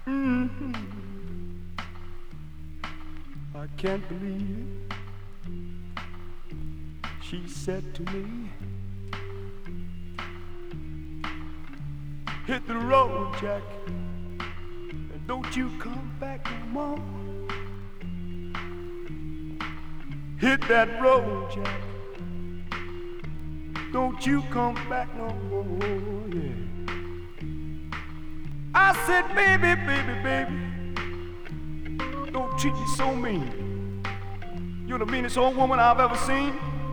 Mhm. I can't believe it. She said to me, hit the road, Jack, and don't you come back no more. Hit that road, Jack, don't you come back no more, yeah. I said, baby, baby, baby, don't treat me so mean. You're the meanest old woman I've ever seen.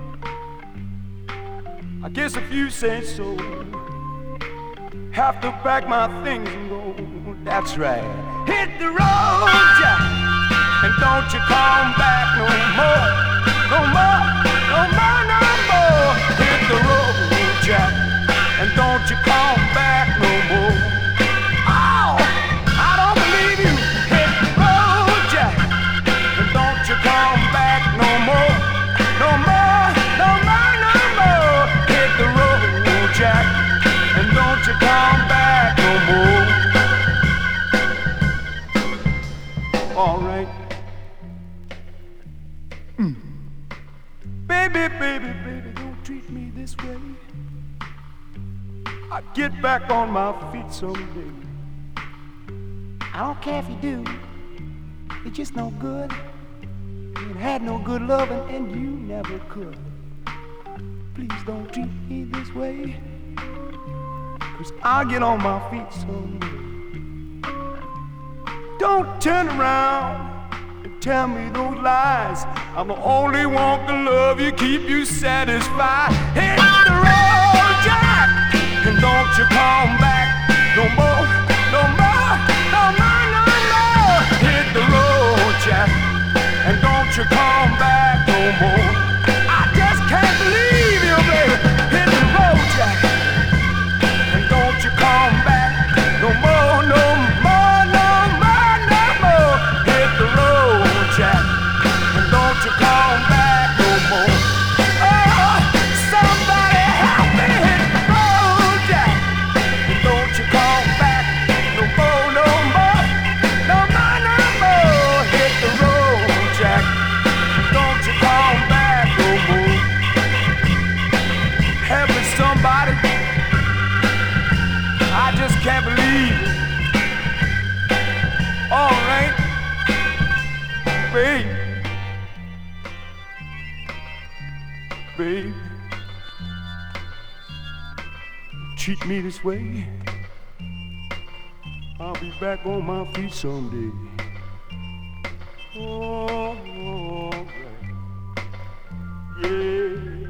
I guess if you say so, have to pack my things and go. That's right. Hit the road, Jack, and don't you come back no more, no more, no more, no more. Hit the road, Jack, and don't you come back no more. Oh, I don't believe you. Hit the road, Jack, and don't you come back no more, no more, no more, no more. Hit the road, Jack, and don't you come back no more. All right. Baby, baby, baby, don't treat me this way. I get back on my feet someday. I don't care if you do. You're just no good. You had no good loving and you never could. Please don't treat me this way, 'cause I'll get on my feet someday. Don't turn around and tell me those lies. I'm the only one can love you, keep you satisfied. Hit the road, Jack, and don't you come back no more, no more, no more, no more. Hit the road, Jack, and don't you come back no more. I just can't believe you, baby. Hit the road, Jack, and don't you come back no more, no more, no more, no more. Hit the road, Jack, and don't you come back no more. Oh, somebody help me. Hit the road, Jack, and don't you come back no more, no more, no more, no more. Hit the road, Jack, and don't you come back no more. Help me, somebody. I just can't believe it. All right, babe, babe, treat me this way. I'll be back on my feet someday. Oh, all right. Yeah.